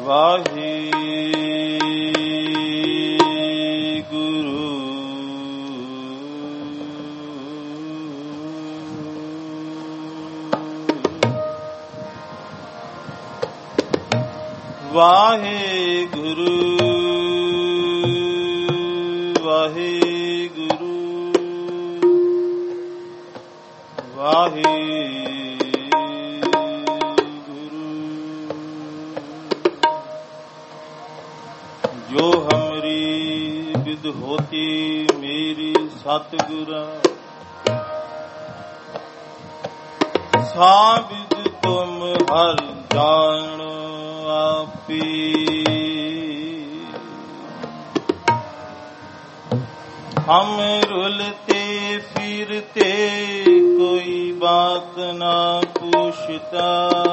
ਵਾਹਿਗੁਰੂ ਵਾਹਿਗੁਰੂ ਵਾਹਿਗੁਰੂ ਵਾਹਿਗੁਰੂ ਜੋ ਹਮਰੀ ਵਿਦ ਹੋਤੀ ਮੇਰੀ ਸਤਿਗੁਰਾਂ ਸਾਬਿਦ ਤੁਮ ਹਰ ਜਾਣੋ ਆਪੀ हम रुलते फिरते कोई बात ना पूछता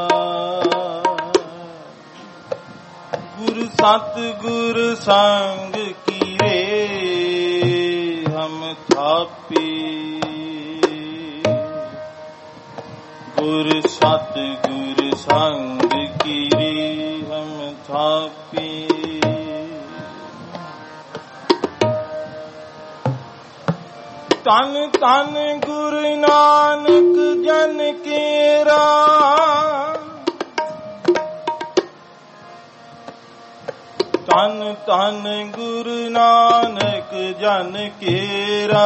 गुरु सतगुरु संग कीरे हम थापी गुरु सतगुरु संग कीरे हम थापी तन तन गुरु नानक जन केरा तन तन गुरु नानक जन केरा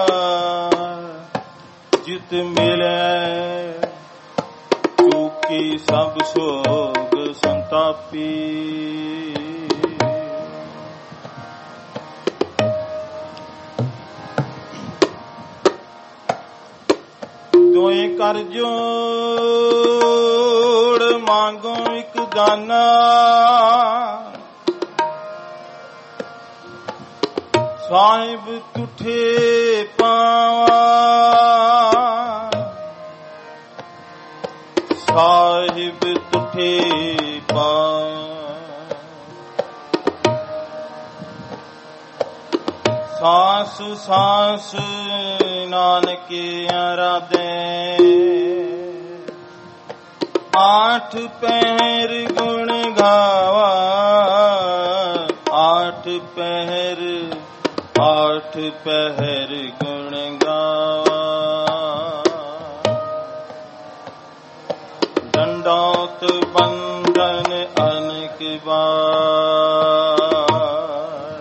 जित मिले चूकी सब सोग संतापी दोए कर जोड़ मांगो एक दाना साहिब तुठे पावा साहिब तुठे पावा सांस सांस नानके आराधे आठ पहर गुण गावा आठ पहर गुण गावा दंडौत बंधन अनेक बार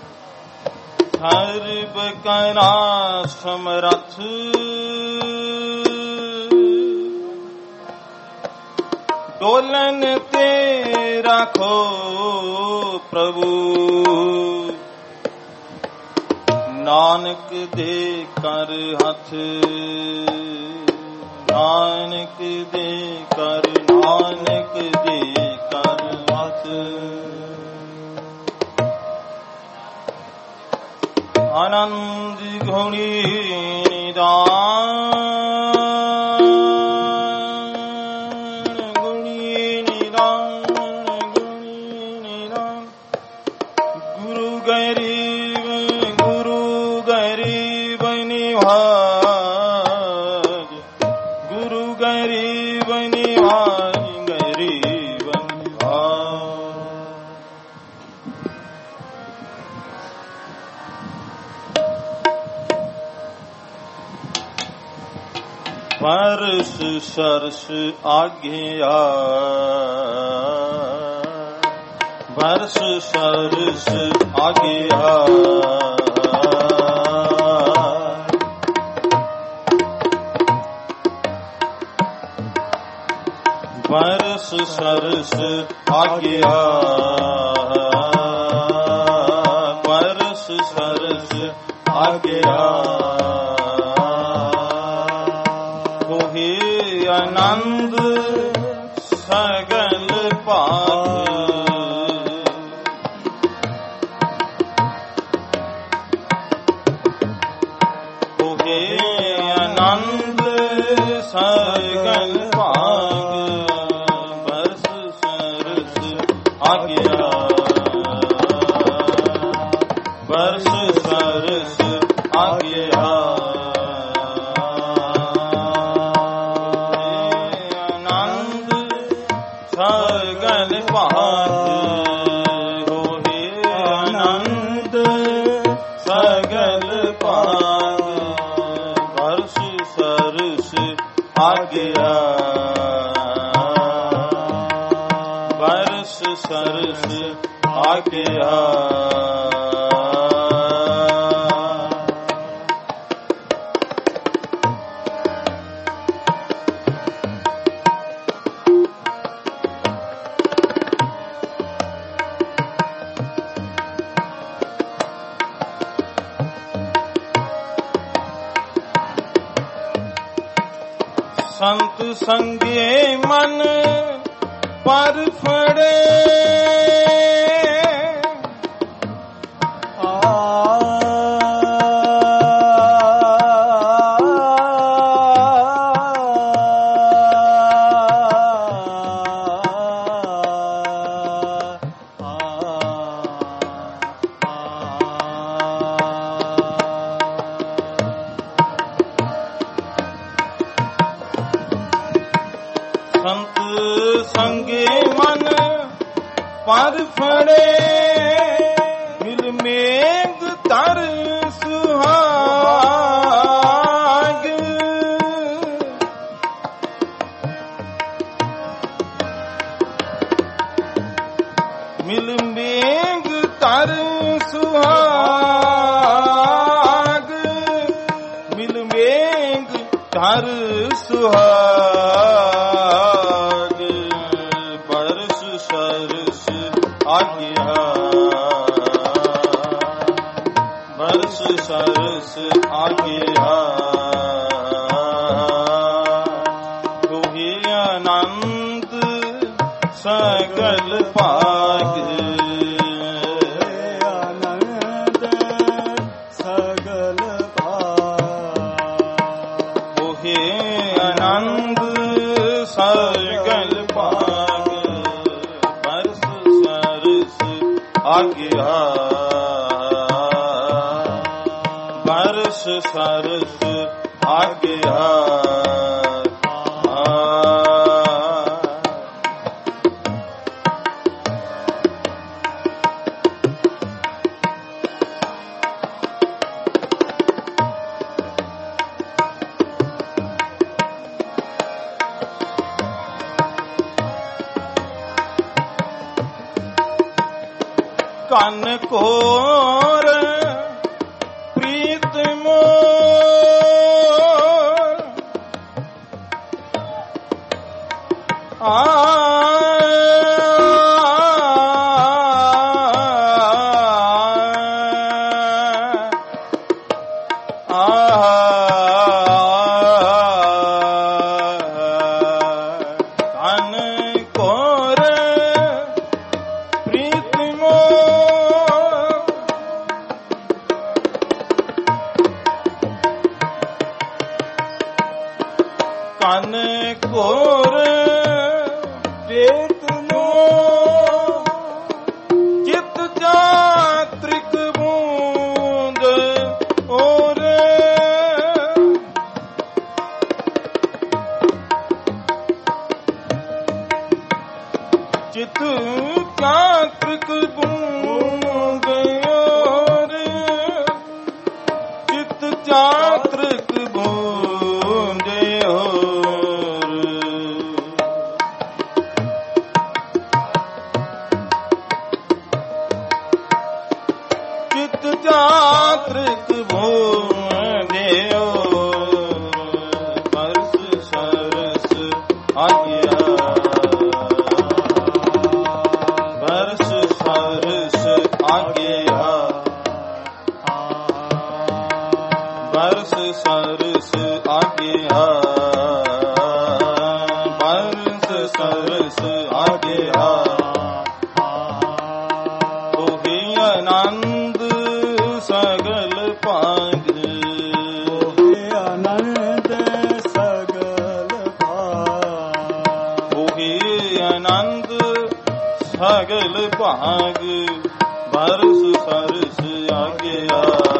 हर करा समरथ डोलन ते राखो प्रभु नानक दे कर हथ नानक दे कर हथ आनंद घुणी निदान गुरु गरीब निभाज गुरु गरीब निभाज गरीब निभाज परस सरस आज्ञा बरस सरस आज्ञा बरस सरस आज्ञा बरस सरस आज्ञा आनंद सगल पात होगे आनंद सगल पात बरस सरस आज्ञा बरस सरस आज्ञा सगल पात आज्ञा बरस सरस आज्ञा संत संगे मन पर फड़े संत संगे मन पर फड़े मिल मेघ तर सुहाग मिल मेघ तर सुहाग मिल मेघ तर सुहाग बरस सरस आज्ञा बरस सरस आज्ञा तू ही आनंद सगल पाग आनंद सगल पाग तू ही आनंद सगल पाग बरस सरस आज्ञा बरस सरस आज्ञा कन कोर प्रीत मोर कन कोर प्रीत कन कोर प्रीत चित जात्रिक बूंद और चित जात्रिक बूंद और चित जात्रिक बूंद चित जात्रिक बूंदे बरस सरस आज्ञा बरस सरस आज्ञा बरस सरस आज्ञा बरस सरस आज्ञा तू ही आनंद सगल पाग तू ही आनंद सगल पाग तू ही आनंद सगल पाग बरस सरस आज्ञा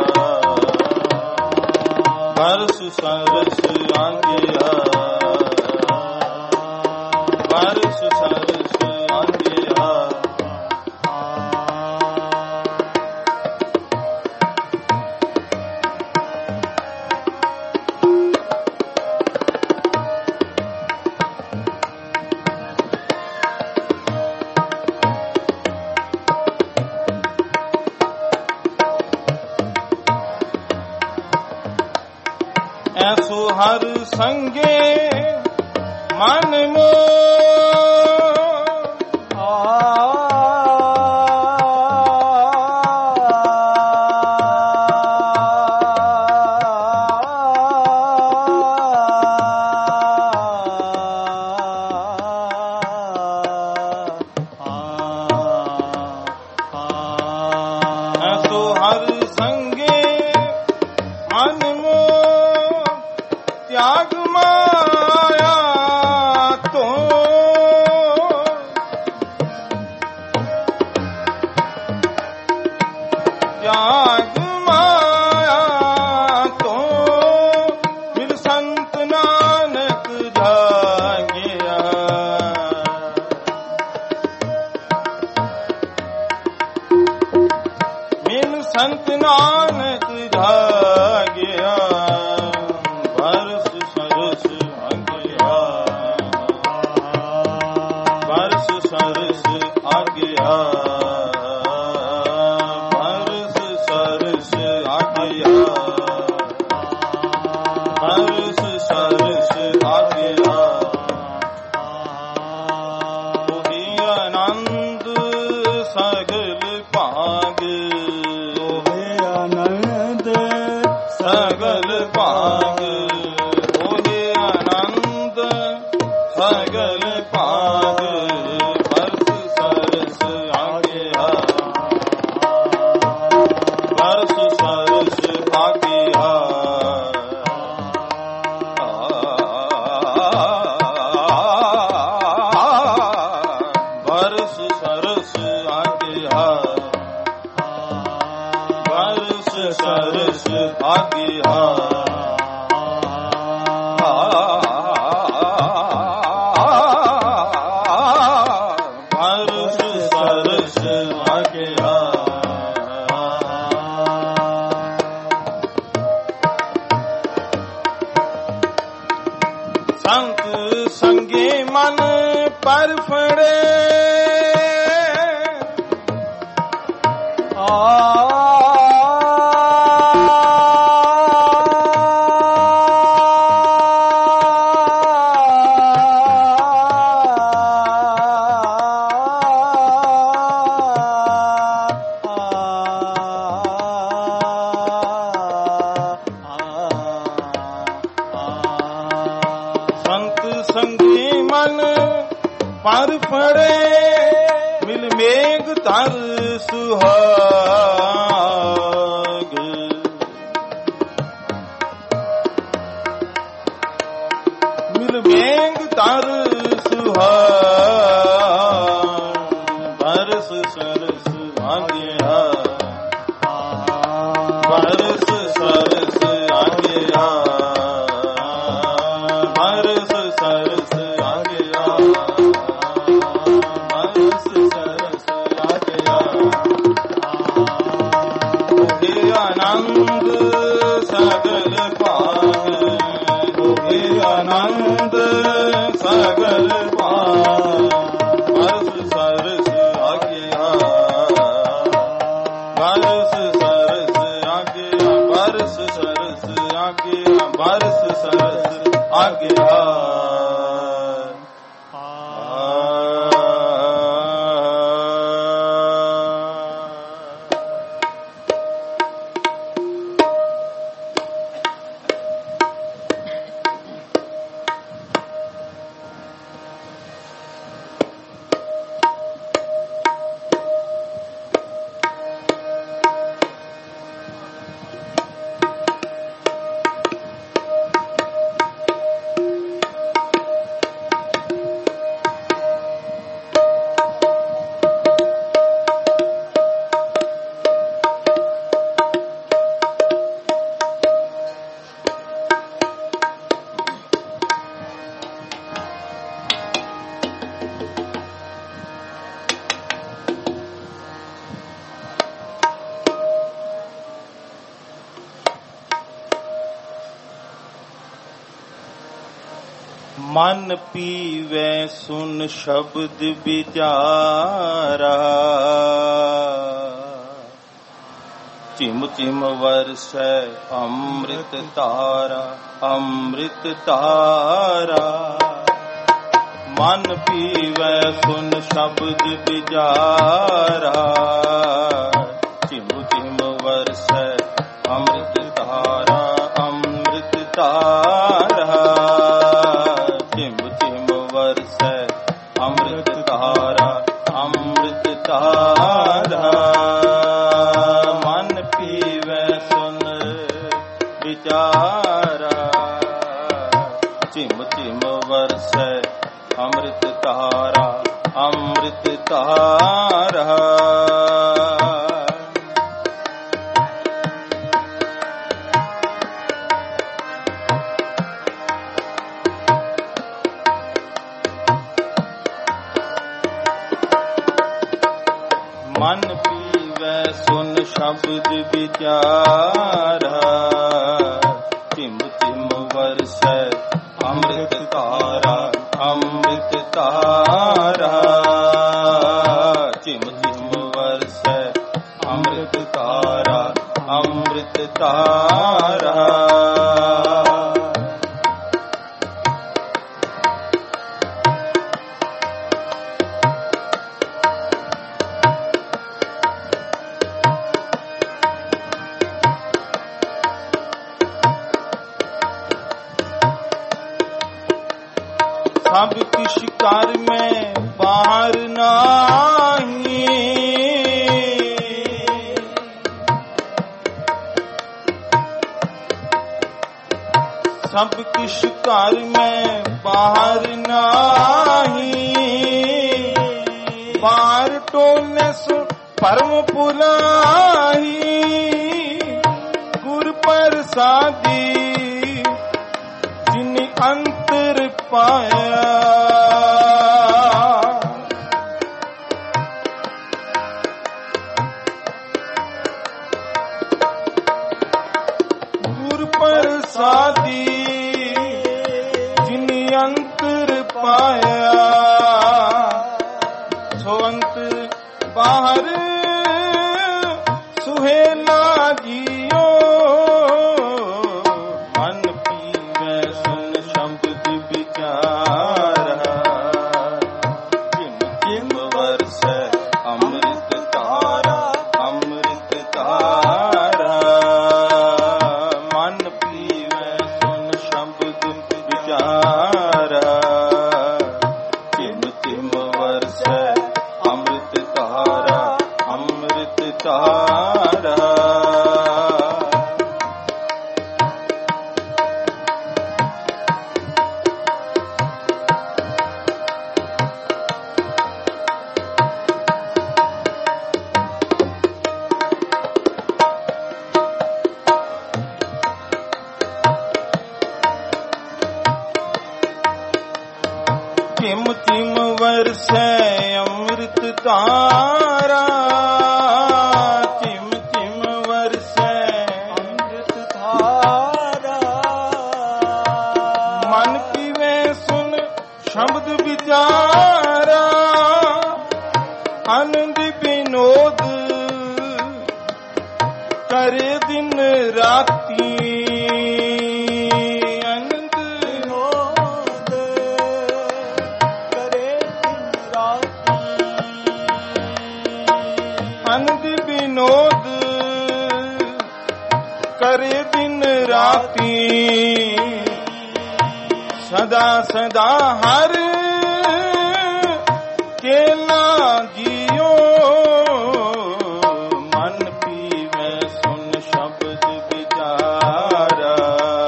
बरस सरस आज्ञा बरस सरस आज्ञा हर संगे मन मोह संत नानक जागिया बरस सरस आगिया बरस सरस आगिया बरस सरस आगिया बरस सरस आगिया वही आनंद सगल पाग सगल पाग होए आनंद सगल पाग बरस सरस आगिया बरस सरस आगिया बरस सरस आगिया बरस सरस आगिया बरस सरस आगिया संत संगे मन पर फड़े संगी मन पर पड़े मिल मेघ तर सुहाग मिल मेघ तर सुहाग बरस सरस आगिया बरस सरस आगिया बरस सरस आगिया बरस सरस आगिया होए आनंद सगल पाग होए आनंद सगल पाग बरस सरस आगिया बरस सरस आगिया बरस सरस आगिया बरस सरस आगिया मन पीवे सुन शब्द विचारा ਝਿਮ ਝਿਮ ਵਰਸੈ ਅੰਮ੍ਰਿਤ ਧਾਰਾ, ਅੰਮ੍ਰਿਤ ਧਾਰਾ। ਮਨ ਪੀਵੈ ਸੁਨ ਸ਼ਬਦ ਵਿਚਾਰਾ, ਝਿਮ ਝਿਮ ਵਰਸੈ ਅੰਮ੍ਰਿਤ ਧਾਰਾ, ਅੰਮ੍ਰਿਤ ਧਾਰਾ। ਝਿਮ ਝਿਮ ਵਰਸੈ ਅੰਮ੍ਰਿਤ ਧਾਰਾ, ਅੰਮ੍ਰਿਤ ਧਾਰਾ। ਮਨ ਪੀਵੈ ਸੁਨ ਵਿਚਾਰਾ, ਝਿਮ ਝਿਮ ਵਰਸੈ ਅੰਮ੍ਰਿਤ ਧਾਰਾ, ਅੰਮ੍ਰਿਤ ਧਾਰਾ। ਮਨ ਪੀਵੈ ਸੁਨ ਸ਼ਬਦ ਵਿਚਾਰਾ, ਝਿਮ ਝਿਮ ਵਰਸੈ ਅੰਮ੍ਰਿਤ ਧਾਰਾ, ਅੰਮ੍ਰਿਤ ਧਾਰਾ। ਝਿਮ ਝਿਮ ਵਰਸੈ ਅੰਮ੍ਰਿਤ ਧਾਰਾ, ਅੰਮ੍ਰਿਤ ਧਾਰਾ। ਸਭ ਕਿਛ ਕਰ ਮੈਂ ਬਾਹਰ ਨਾਹੀ, ਸਭ ਕਿਛ ਕਰ ਮੈਂ ਬਾਹਰ ਨਾਹੀ। ਬਾਹਰ ਟੋਲੇ ਸੋ ਪਰਮ ਭੁਲਾਹੀ, ਗੁਰ ਪ੍ਰਸਾਦੀ ਜਿਨ ਅੰਤਰ ਪਾਇਆ। ਗੁਰ ਪ੍ਰਸਾਦੀ ਜਿਨ ਅੰਤਰ ਪਾਇਆ, ਸੋ ਅੰਤਰ ਬਾਹਰ ਸੁਹੇਲਾ ਜੀਓ। ਮਨ ਪੀਵੈ ਸੁਨ ਸ਼ਬਦ ਵਿਚਾਰਾ, ਝਿਮ ਝਿਮ ਵਰਸੈ ਅੰਮ੍ਰਿਤ ਧਾਰਾ, ਅੰਮ੍ਰਿਤ ਧਾਰਾ। ਮਨ ਪੀਵੈ ਸੁਨ ਸ਼ਬਦ ਵਿਚਾਰਾ, ਝਿਮ ਝਿਮ ਵਰਸੈ ਅੰਮ੍ਰਿਤ ਧਾਰਾ, ਅੰਮ੍ਰਿਤ ਧਾਰਾ। ਝਿਮ ਝਿਮ ਵਰਸੈ ਅੰਮ੍ਰਿਤ ਧਾਰਾ, ਝਿਮ ਝਿਮ ਵਰਸੈ ਅੰਮ੍ਰਿਤ ਧਾਰਾ। ਮਨ ਪੀਵੇ ਸੁਨ ਸ਼ਬਦ ਵਿਚਾਰਾ, ਆਨੰਦ ਵਿਨੋਦ ਕਰੇ ਦਿਨ ਰਾਤੀ। ਆਨੰਦ ਵਿਨੋਦ ਕਰੇ ਦਿਨ ਰਾਤੀ, ਸਦਾ ਸਦਾ ਹਰ ਕੇਲਾ ਜੀਓ। ਮਨ ਪੀਵੈ ਸੁਨ ਸ਼ਬਦ ਵਿਚਾਰਾ,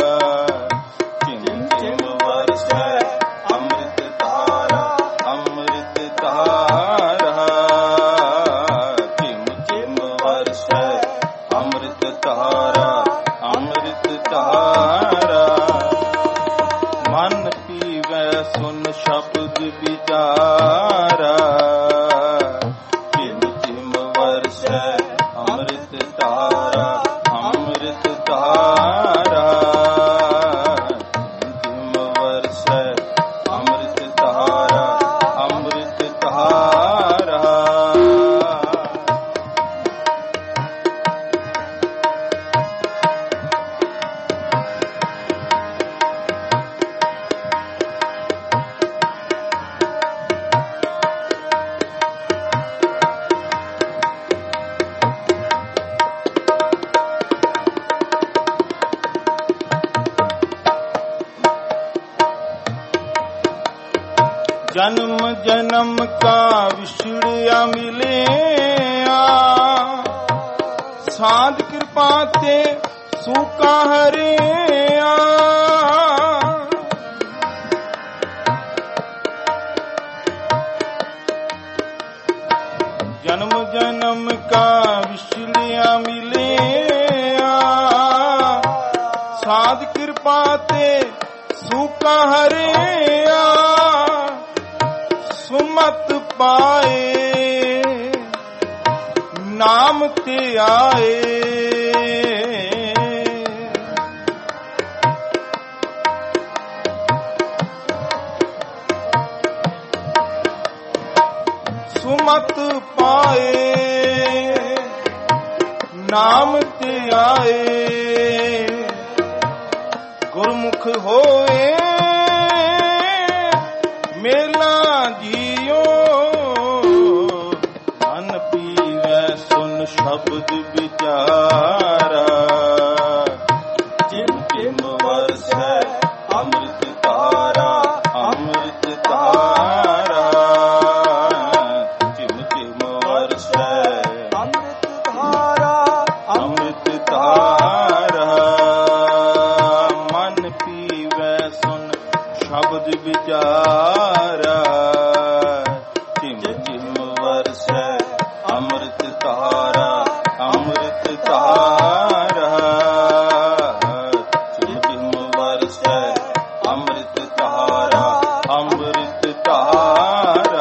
ਝਿਮ ਝਿਮ ਵਰਸੈ ਅੰਮ੍ਰਿਤ ਧਾਰਾ, ਅੰਮ੍ਰਿਤ ਧਾਰਾ। ਝਿਮ ਝਿਮ ਵਰਸੈ ਅੰਮ੍ਰਿਤ ਧਾਰਾ, ਅੰਮ੍ਰਿਤ ਧਾਰਾ। ਮਨ ਪੀਵੈ ਸੁਨ ਸ਼ਬਦ ਵਿਚਾਰਾ, ਝਿਮ ਝਿਮ ਵਰਸੈ ਅੰਮ੍ਰਿਤ ਧਾਰਾ, ਅੰਮ੍ਰਿਤ ਧਾਰਾ। ਝਿਮ ਝਿਮ ਵਰਸੈ ਅੰਮ੍ਰਿਤ ਧਾਰਾ, ਅੰਮ੍ਰਿਤ ਧਾਰਾ। जन्म जन्म का विछड़िया मिलिया, साध कृपा ते सूका हरिया। जन्म जन्म का विछड़िया मिलिया, साध कृपा ते सूका हरिया। सुमत पाए नाम ते आए, सुमत पाए नाम ते आए। गुरमुख होए मेला जियो, मन पीवै सुन शब्द विचारा। जिम जिम वरसै अमृत धारा, अमृत धारा। जिम जिम वरसै अमृत धारा, अमृत धारा। मन पीवै सुन शब्द विचारा। जिम जिम वरसै अमृत धारा, अमृत धारा। जिम जिम वरसै अमृत धारा, अमृत धारा।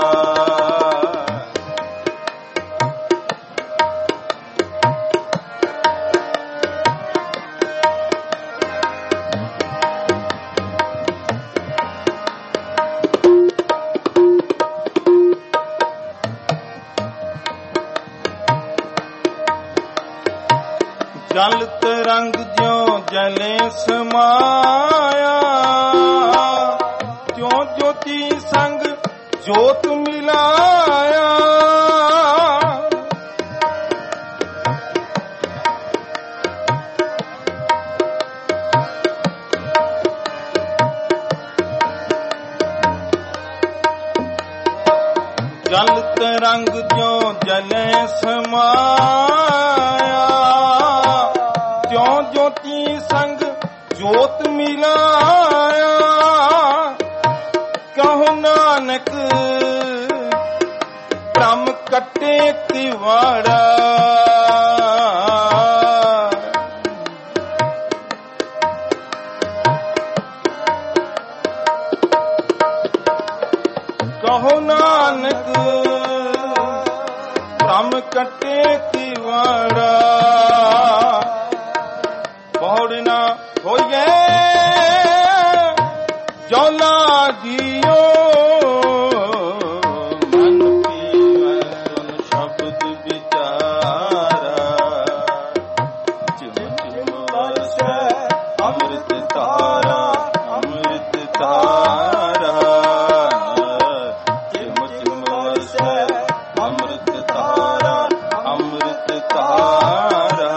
जल तरंग ज्यों जले समाया, त्यों ज्योति संग जोत मिलाया। जल तरंग ज्यों जले समाया, त्यों ज्योति संग जोत मिलाया। कहो नानक भ्रम कटे तिवाड़ा। कहो नानक भ्रम कटे तिवाड़ा। बहुड़ ना होइए जौला दियो, मन पीवै सुन शब्द विचारा। जिम जिम वरसै अमृत धारा, अमृत धारा। जिम जिम वरसै अमृत धारा, अमृत धारा।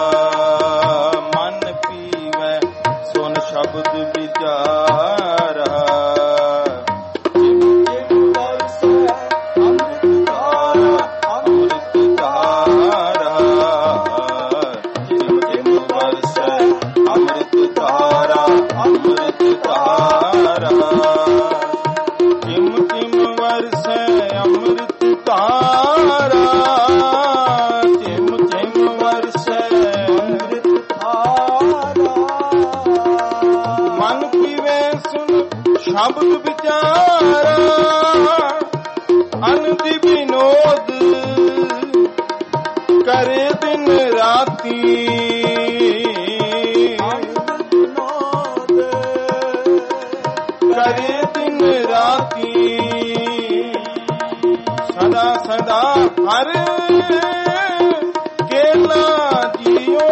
मन पीवै सुन शब्द विचारा। जिम जिम वरसै अमृत धारा, अमृत धारा। जिम जिम वरसै अमृत धारा, अमृत धारा। जिम जिम वरसै अमृत धारा। जिम जिम वरसै अमृत धारा। मन पीवै सुन शब्द विचारा। अनदि विनोद करे दिन राती। करे दिन राती। सदा सदा हर केला जियो,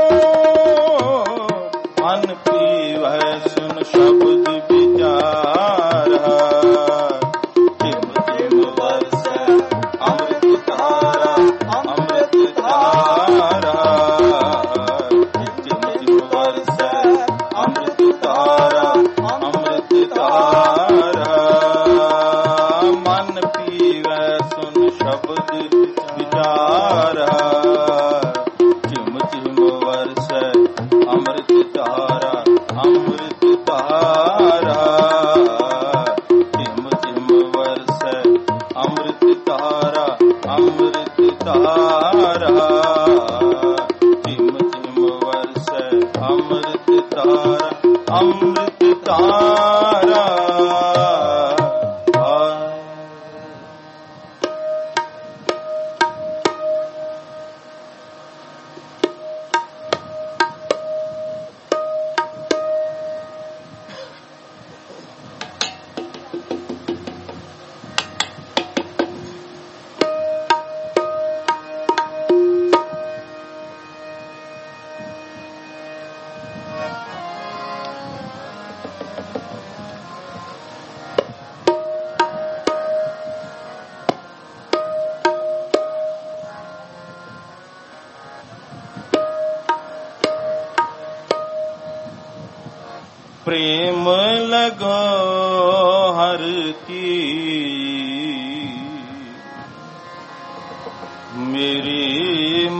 मन पीवै सुन शब्द विचारा। जिम जिम वरसै अमृत धारा, अमृत धारा। जिम जिम वरसै अमृत धारा, अमृत धारा।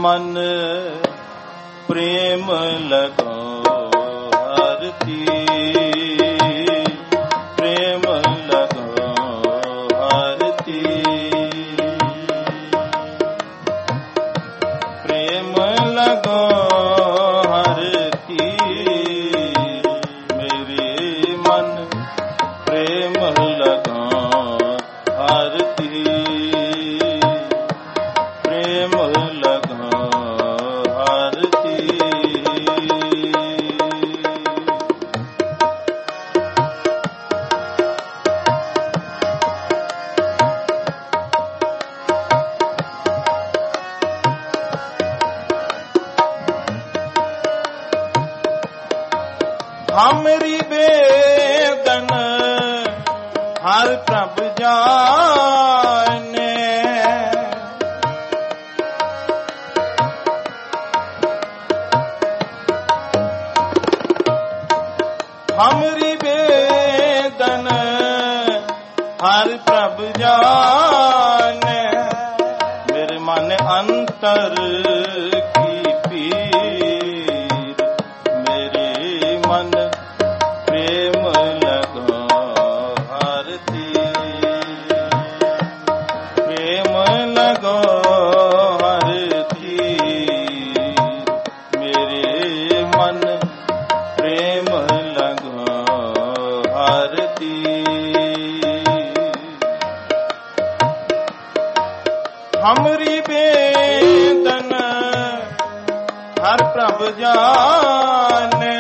मन प्रेम लगो आरती, प्रेम लगो आरती, प्रेम लगो आरती, मेरे मन प्रेम लगो आरती, प्रेम लगो आरती। हमरी बेदन हर प्रभ जाने, हमरी बेदन हर प्रभ जाने, मेरे मन अंतर की पीर, मेरे मन प्रेम लगो आरती, प्रेम लगो आरती, मेरे मन प्रेम लगो आरती। हमरी बेदन हर प्रभ जाने,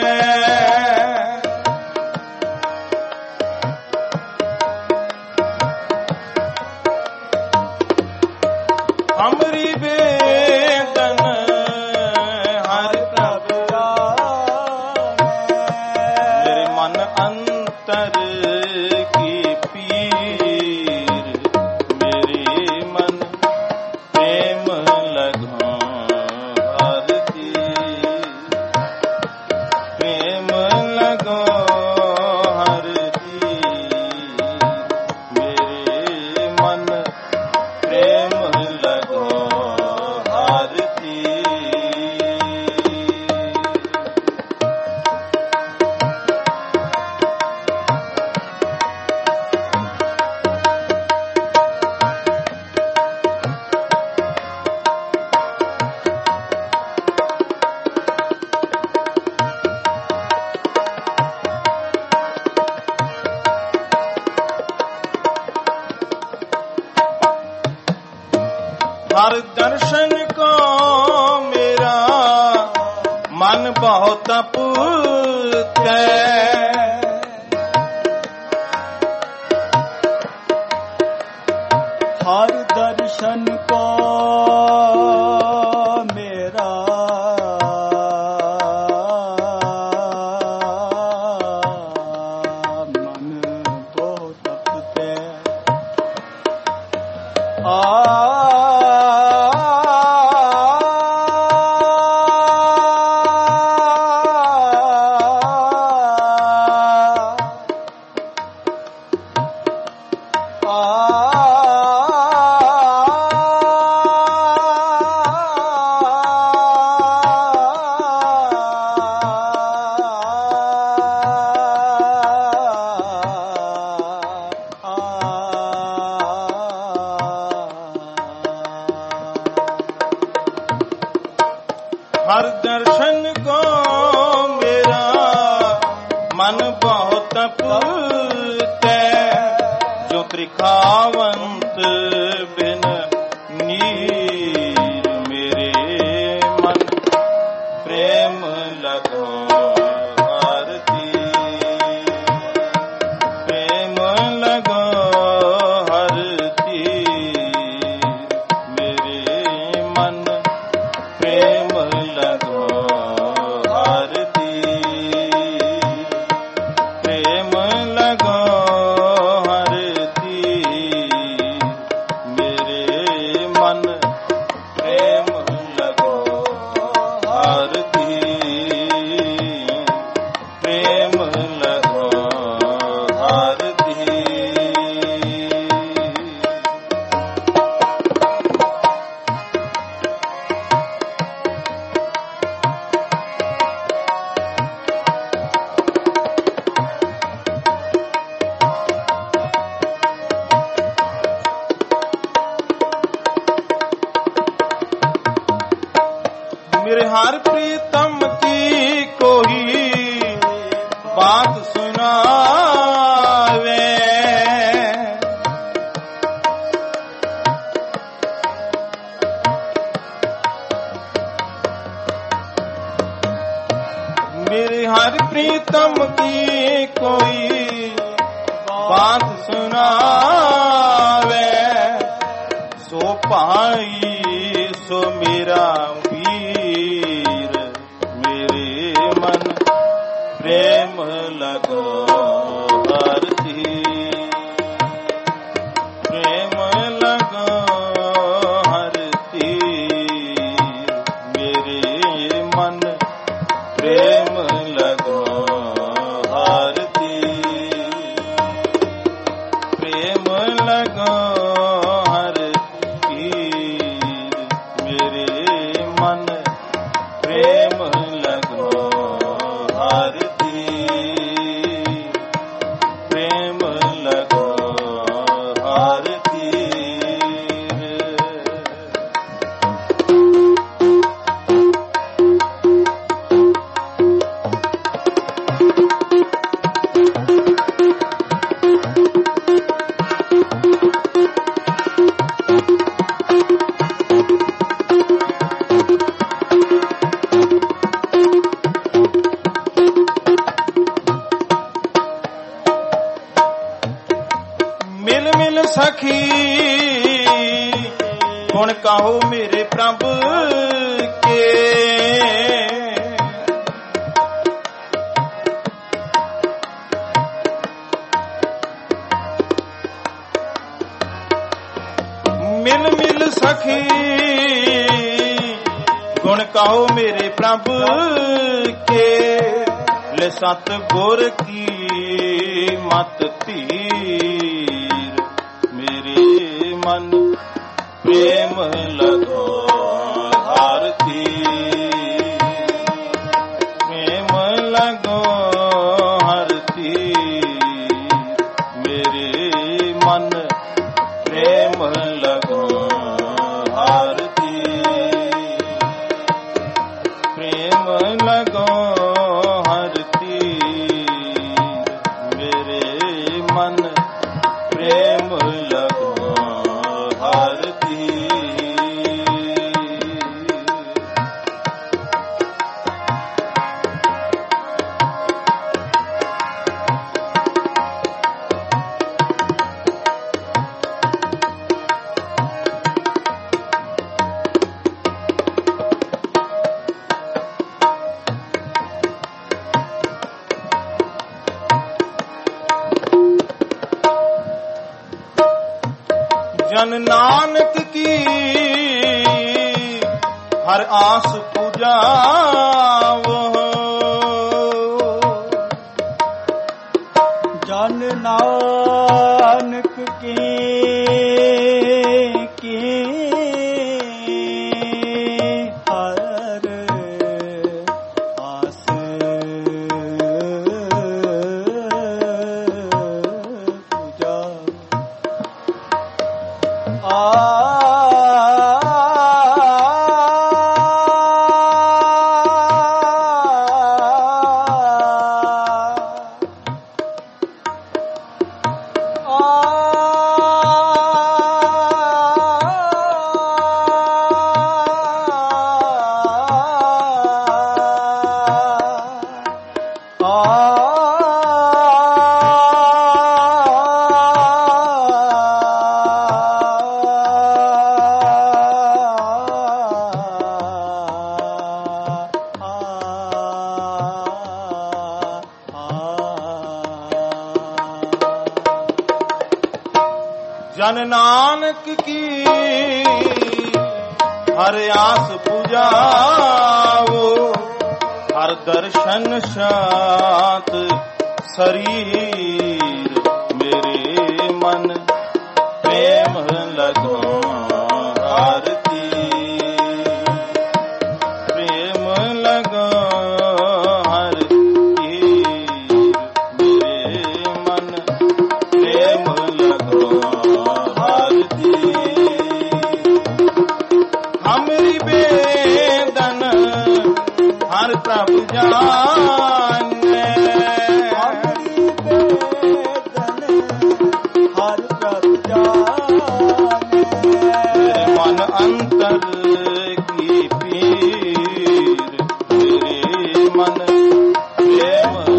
हमरी बेदन हर प्रभ जाने, मेरे मन अंतर की पीर, मेरे मन प्रेम लगो आरती, प्रेम लगो आरती, मेरे मन प्रेम लगो आरती। हर दर्शन को मेरा मन बहुत पूते, हर दर्शन को मेरा मन बहुत तपते, हर दर्शन को मेरा मन बहुत पूते, जो त्रिखावंत बिन नीर, मेरे मन प्रेम लगो आरती, प्रेम लगो आरती, मेरे मन प्रेम लगो आरती, प्रेम लगो आरती, प्रीतम की कोई बात सुनावे, सो भाई सो मेरा वीर, मेरे मन प्रेम लगो हर तीर, प्रेम लगो हर तीर, मेरे मन प्रेम लगो हर तीर, प्रेम लगो हर तीर, मेरे मन प्रेम लगो हर तीर, प्रेम लगो हर तीर। मिल मिल सखी गुण कहो मेरे प्रभु के, मिल मिल सखी गुण कहो मेरे प्रभु के, ले सत गुर की मत तीर, मेरे मन प्रेम लगो हर तीर, प्रेम लगो हर तीर, मेरे मन प्रेम लगो हर तीर, प्रेम लगो हर तीर, मेरे मन प्रेम लगो हर तीर। जन नानक की हर आस पुजावो, जन नानक की हर आस जन नानक की हर आस पुजावो, हर दर्शन शांत शरीर, मेरे मन प्रेम लगो हर तीर, प्रेम लगो हर तीर, मेरे मन प्रेम लगो हर तीर। हमरी बेदन हर प्रभु जाने, हरि बेदन हर प्रभु जाने, मेरे मन अंतर की पीर, मेरे मन प्रेम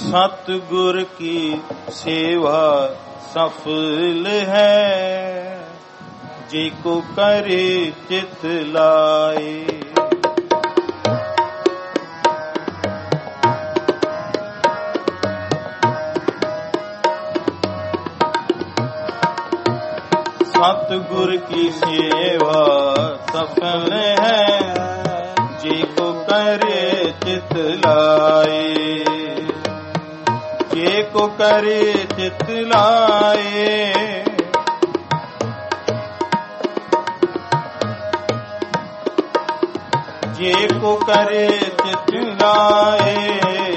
सतगुर की सेवा सफल है, जी को करे चित लाए। सतगुर की सेवा सफल है, जी को करे चित लाए। जे को करे चित लाए, जे को करे चित लाए।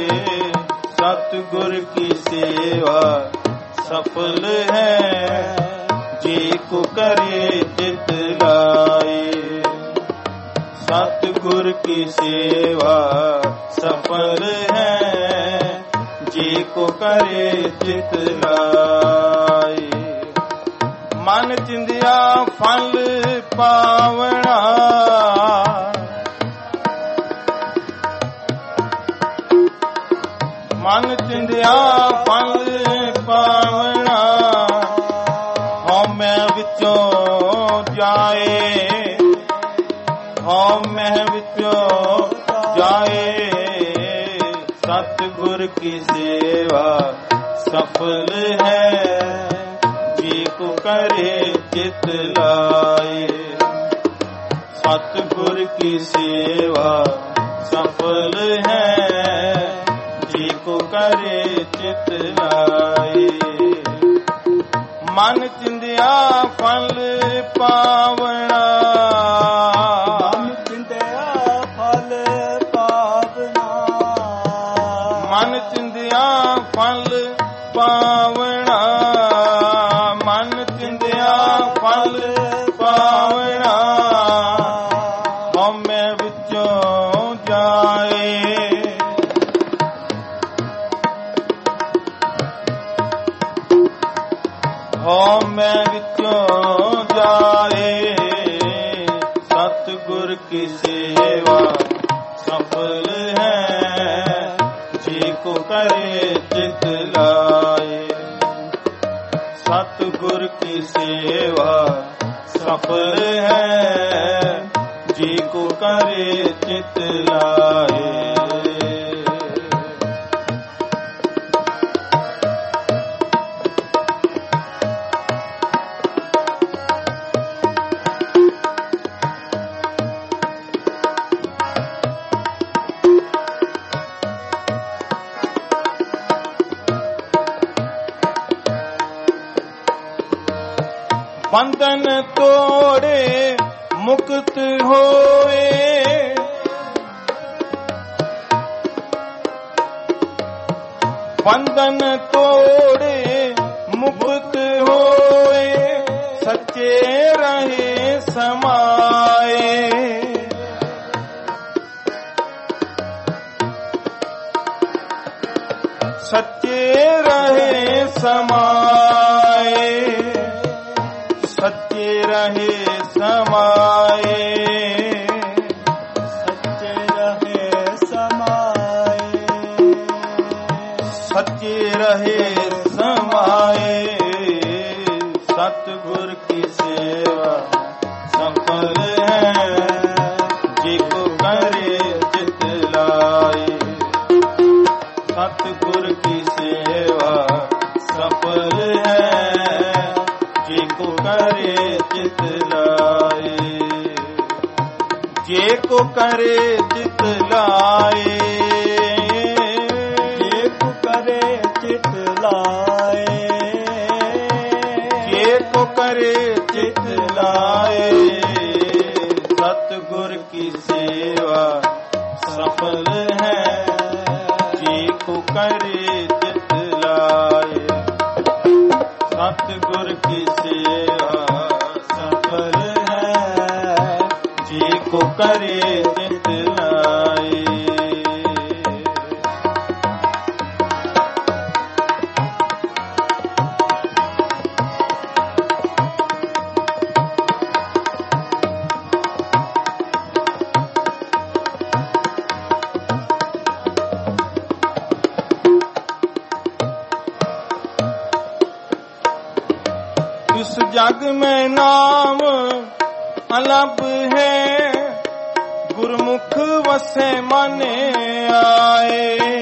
सतगुर की सेवा सफल है, जे को करे चित लाए। सतगुर की सेवा सफल है, जे को करे चित लाए। मन चिंदिया फल पावना, मन चिंदिया फल पावना। हौमै विचों जाए, हौमै विचों जाए। सतगुर की सेवा सफल है, जी को करे चित लाए। सतगुर की सेवा सफल है, जी को करे चित लाए। मन चिंदिया फल पावना, मन चिंदिया फल पावना। मन चिंदिया फल पावना, मन चिंदिया फल पावना। हौमै विचों जाए, हौमै विचों जाए। सतगुर की सेवा सफल है, जी को करे चित लाए। सतगुर की सेवा सफल है, जी को करे चित लाए। बंधन तोड़े मुक्त होए, बंधन तोड़े मुक्त होए। सच्चे रहे समाए, सच्चे रहे समाए। सच्चे रहे समाए, सच्चे रहे समाए। सच्चे रहे समाए। सतगुर की सेवा सफल है, जी को करे चित लाए। सतगुर की सेवा सफल है, जी को करे चित लाए। जे को करे चित लाए, जे को करे चित लाए। जे को करे चित लाए। सतगुर की सेवा सफल है, जी को करे चित लाए। सतगुर की सेवा सफल है, जी को करे चित लाए। इस जग में नाम अलग है, गुरमुख वसे मन आए।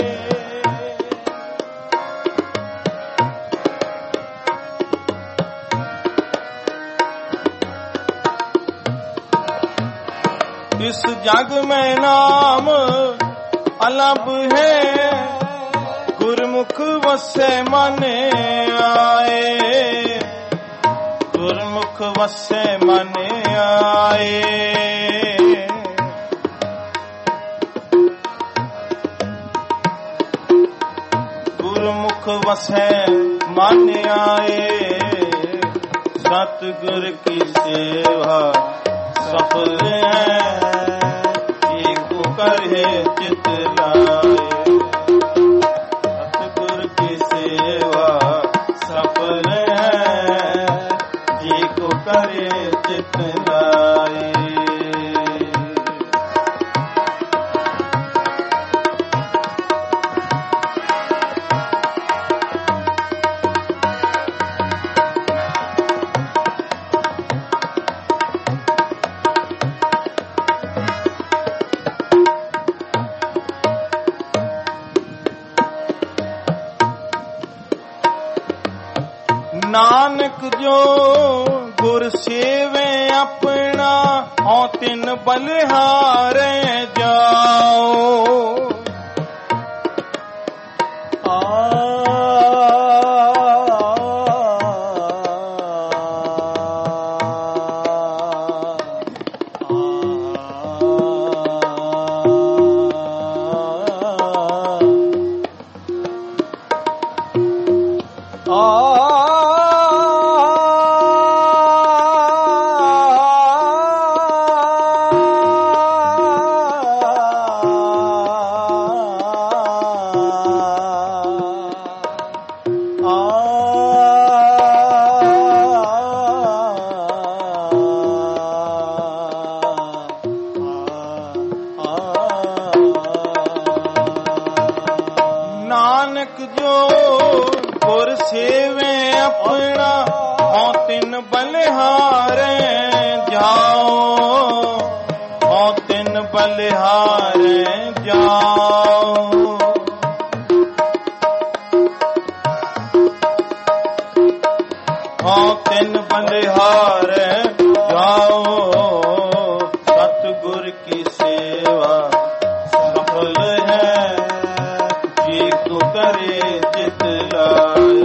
इस जग में नाम अलग है, गुरमुख वसे मन आए, गुरमुख वसे मन आए। गुरमुख वसे मन आए, सतगुर की सेवा सफल है, एको करे चित लाए। सतगुर की सेवा सफल है, एको करे चित लाए। नानक जो गुर सेवे अपना, हों तिन बलिहारे जाओ। नानक जो गुर सेवे अपना, हों तिन बलिहारे जाओ, हों तिन बलिहारे जाओ। हों तिन बलिहारे जाओ, सतगुर की सेवा सफल है, करे चित लाए।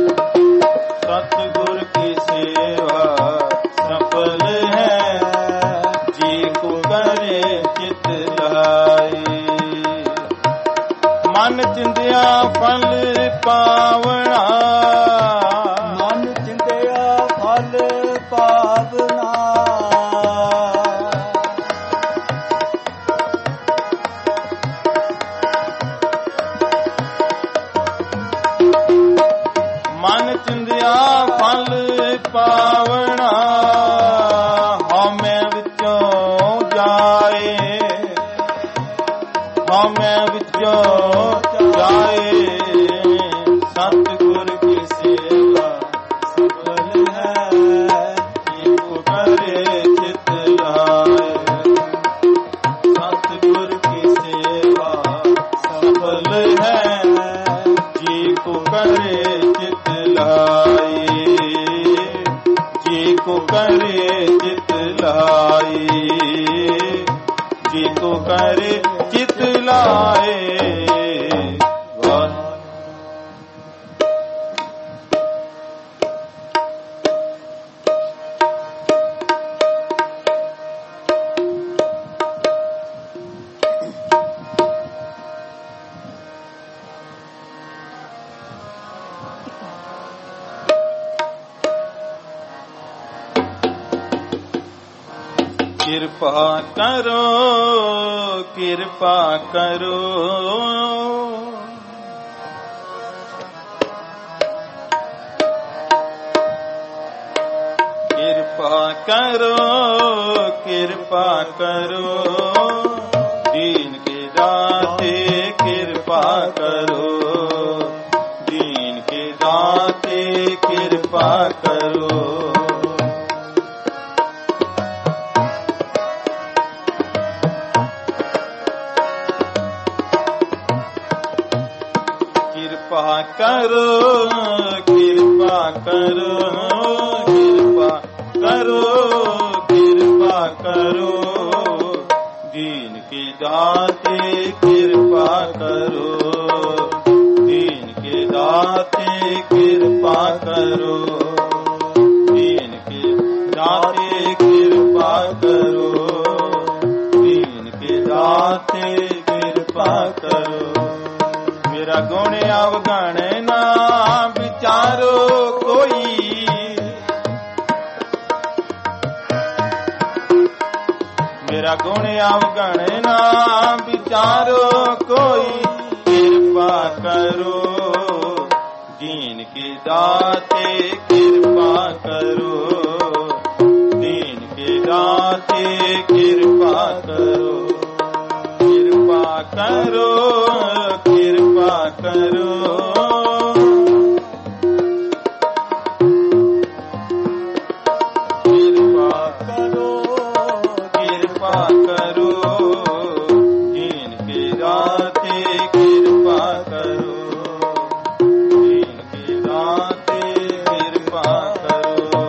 सतगुर की सेवा सफल है, जी को करे चित लाए। मन चिंदिया फल पावना, मन चिंदिया फल पावना। मन चिंदिया फल पावना, हमें विचों जाए, हमें विचों जाए। सतगुर की सेवा सफल है, एको करे चित लाए। सतगुर की सेवा सफल है, जी को करे चित लाए, जी को करे चित लाए, जी को करे चित लाए। कृपा करो, कृपा करो, कृपा करो, कृपा करो, दीन के दाते कृपा करो, दीन के दाते कृपा करो। कृपा करो, कृपा करो, कृपा करो, कृपा करो, दीन के दाते कृपा करो, दीन के दाते कृपा करो, दीन के दाते कृपा करो, दीन के दाते कृपा करो। मेरा गुण अवगण ना विचारो कोई, मेरा गुण अवगण ना विचारो कोई, कृपा करो, दीन के दाते कृपा करो, दीन के दाते कृपा करो, कृपा करो, कृपा करो, कृपा करो, कृपा करो, दीन के दाते कृपा करो, दीन के दाते कृपा करो।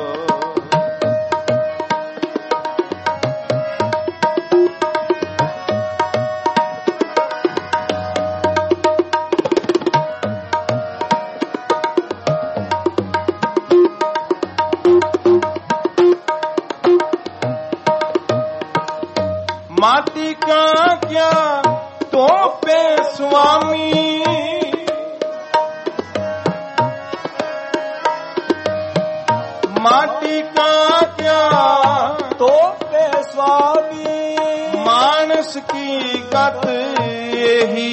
माटी का क्या तो पे स्वामी, माटी का क्या तो पे स्वामी, मानस की गत यही,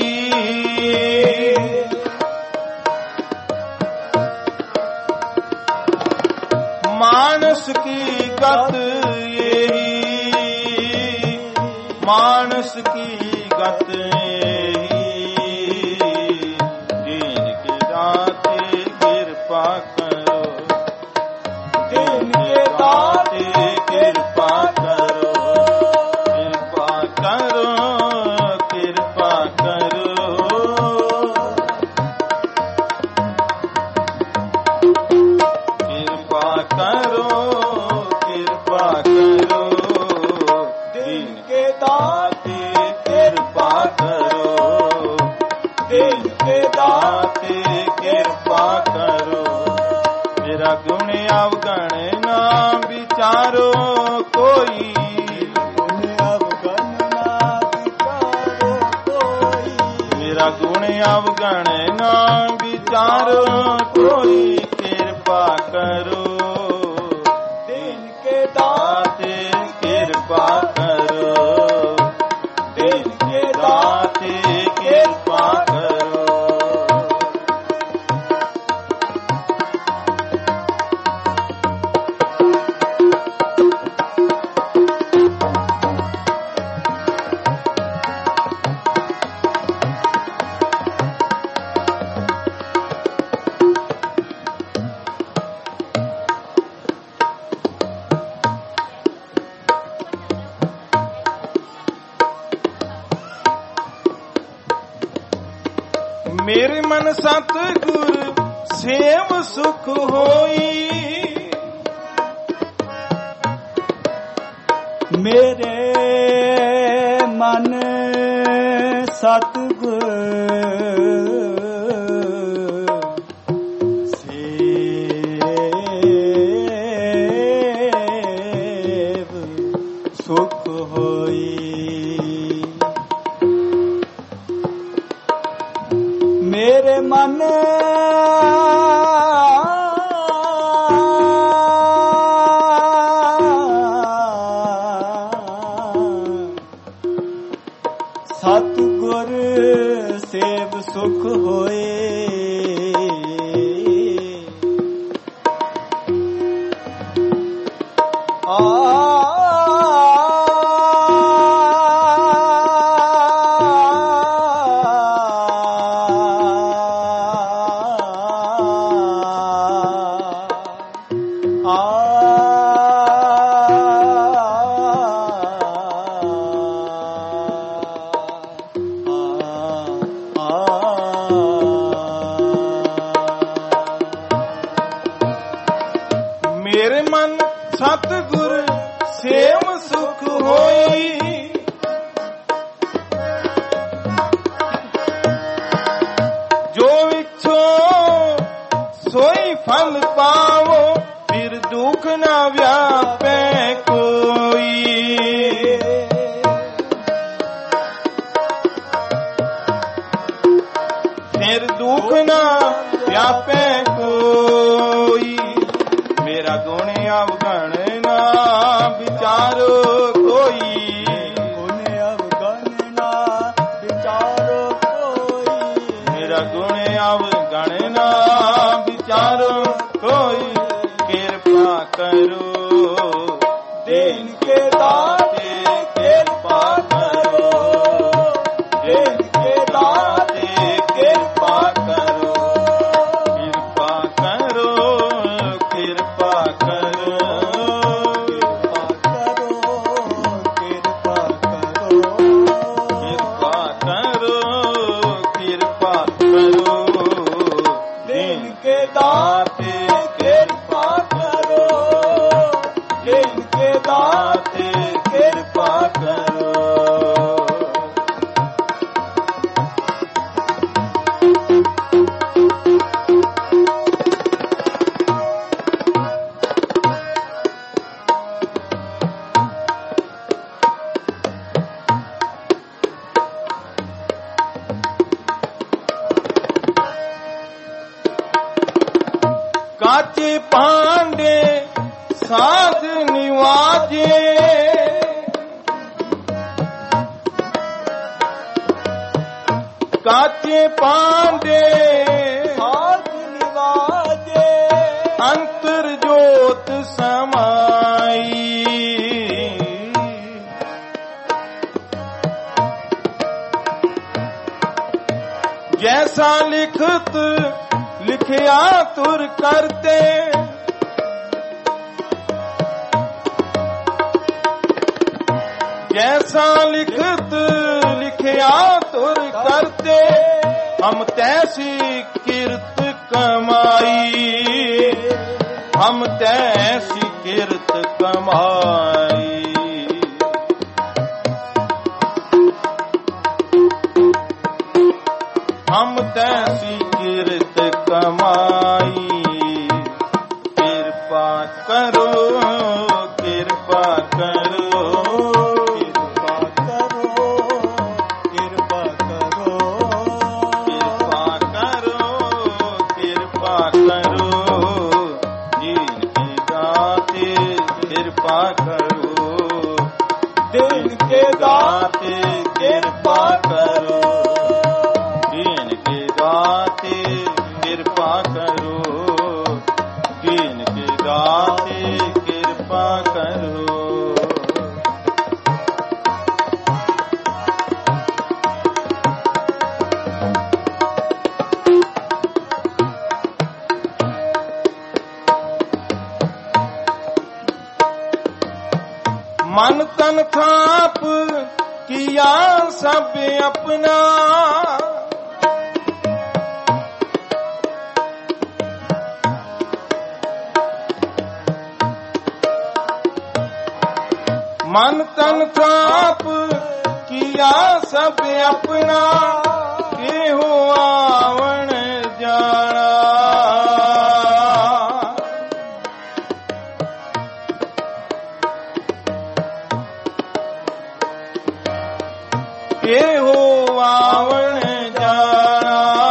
मानस की गत यही, मानस की गत यही, दीन के दाते कृपा करो, दीन के दाते कृपा करो, कृपा करो, कृपा करो, कृपा करो, कृपा करो, दीन के दाते कृपा करो, दीन के दाते कृपा करो। मेरा गुण अवगण ना विचारो कोई, गुण अवगण ना विचारो कोई, मेरा गुण अवगण ना विचारो कोई, कृपा करो, दीन के दाते कृपा करो, दीन के दाते कृपा करो। मेरे मन सतगुर सेव सुख होई, मेरे मन सतगुर सेव सुख होई, मेरे मन सतगुर सेव सुख होए, न व्यापे कोई, फिर दुख न व्यापे कोई। मेरा गुण अवगण न विचारो कोई, गुण अवगण न विचारो कोई, मेरा गुण अवगण न विचारो कोई। कृपा करो दीन के दाते, कृपा करो दीन के दाते, कृपा करो, कृपा करो, कृपा करो, कृपा करो, कृपा करो, कृपा करो, दीन के दाते कृपा करो, दीन के दाते कृपा करो। काचे पांडे साध निवाजे, काचे पांडे साथ निवाजे, अंतर ज्योत समाई। जैसा लिखत लिखिया तुर करते, जैसा लिखत लिखिया तुर करते। हम तैसी किरत कमाई, हम तैसी किरत कमाई। हम तैसी किरत कमाई। कृपा करो, कृपा करो, कृपा करो, कृपा करो, कृपा करो, कृपा करो, दीन के दाते कृपा करो, दीन के दाते कृपा करो, दीन के दाते कृपा करो, दीन के दाते कृपा करो। मन तन थाप किया सब अपना, मन तन थाप किया सब अपना। के हो आवण जाना, के हो आवण जाना।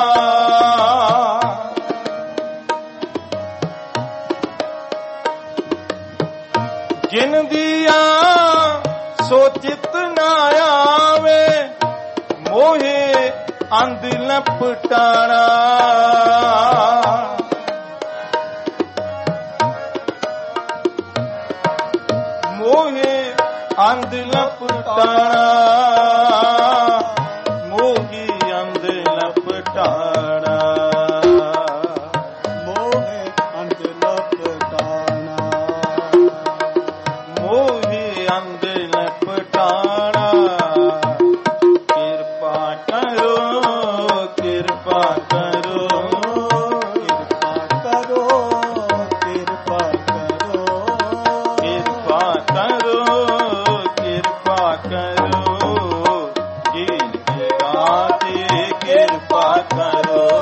जिन दिया सोचित न आवे, मोहे अंध लपटाना। मोहे अंध लपटाना, मोही अंध लपटाना, मोहे अंध लपटाना, मोही अंध लपटाना। कृपा करो, कृपा करो, कृपा करो, कृपा करो, कृपा करो, कृपा करो, दीन के दाते कृपा करो,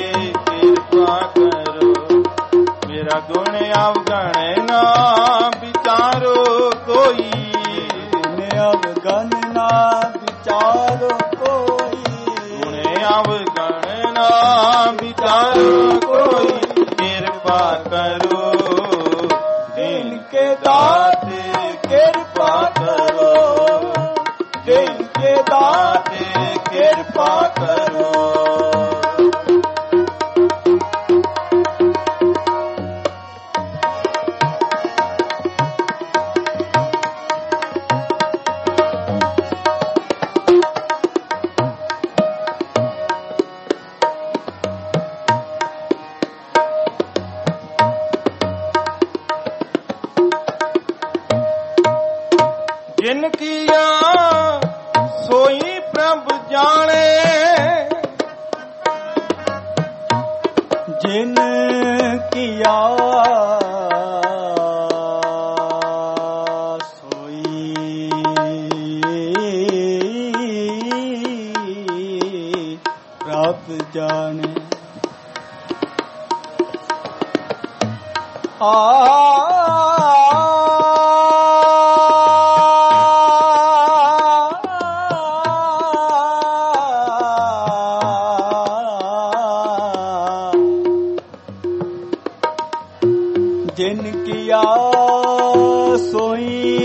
ਕਿਰਪਾ ਕਰੋ। ਮੇਰਾ ਗੁਣ ਅਵਗਣ ਨਾ ਵਿਚਾਰੋ ਕੋਈ, ਗੁਣ ਅਵਗਣ ਨਾ ਵਿਚਾਰੋ ਕੋਈ, ਗੁਣ ਅਵਗਣ ਨਾ ਵਿਚਾਰੋ ਕੋਈ। ਕਿਰਪਾ ਕਰੋ ਦੀਨ ਕੇ ਦਾਤੇ ਕਿਰਪਾ ਕਰੋ, ਦੀਨ ਕੇ ਦਾਤੇ ਕਿਰਪਾ ਕਰੋ। ਜਿਨ ਕੀਆ ਸੋਈ ਪ੍ਰਭ ਜਾਣੇ, ਜਿਨ ਕੀਆ ਸੋਈ ਪ੍ਰਭ ਜਾਣੇ। ਜਿਨ ਕੀਆ ਸੋਈ